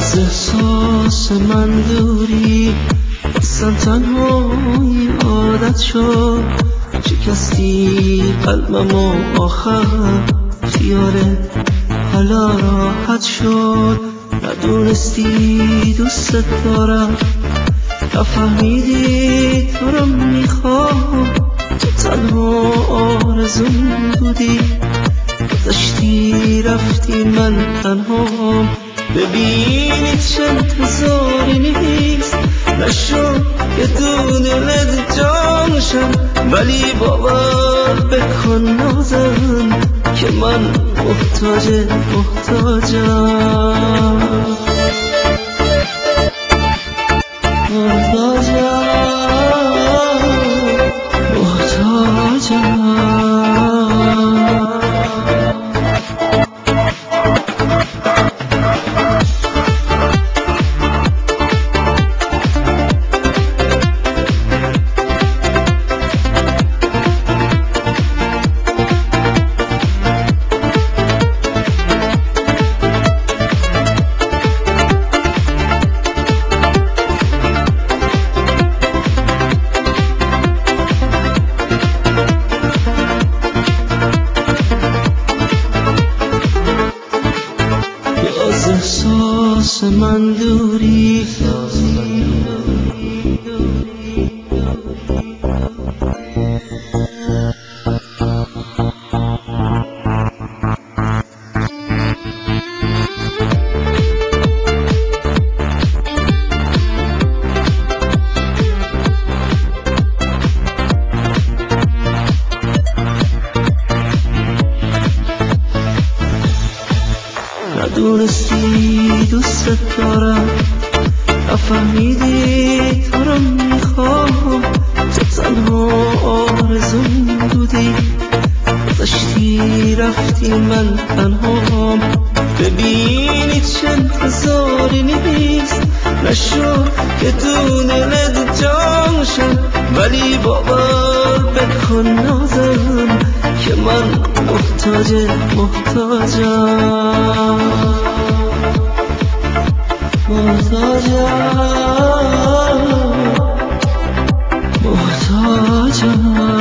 از احساس من دوری اصلا تنهایی عادت شد، شکستی قلبم و آخر خیاره حالا راحت شد. ندونستی دوست دارم، نفهمیدی تو رو میخوام، تو تنها آرزوم بودی، گذشتی رفتی من تنهام. ببینی چه انتظاری نیست، نشد که دلت جانشم، ولی باور بکن نازم که من محتاجم. از احساس من دوری ندونستی دوست دارم، نفهمیدی تو رو میخوام، تو تنها آرزوم بودی، گذشتی رفتی من تنهام. ببینی چه انتظاری نیست، نشد که دلت جانشم، ولی باور بکن نازم که من محتاجم.